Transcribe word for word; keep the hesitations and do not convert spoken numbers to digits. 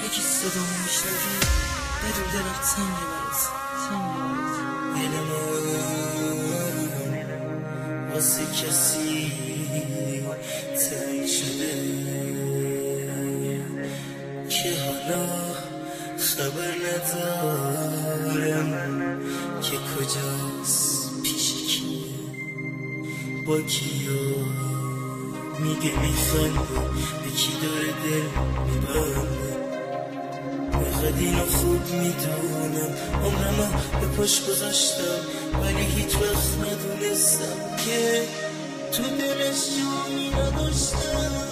یکی صدا میشنوی بدون دلت سنگه برات سنگه برات دل من واسه کسی تنگ شده که حالا خبر ندارم که کجاست پیش کیه با کیا میگه میخنده به کی داره دل میبنده بخد اینو خوب میدونم عمرم به پاش گذاشتم ولی هیچ وقت ندونستم که تو دلش جایی نداشتم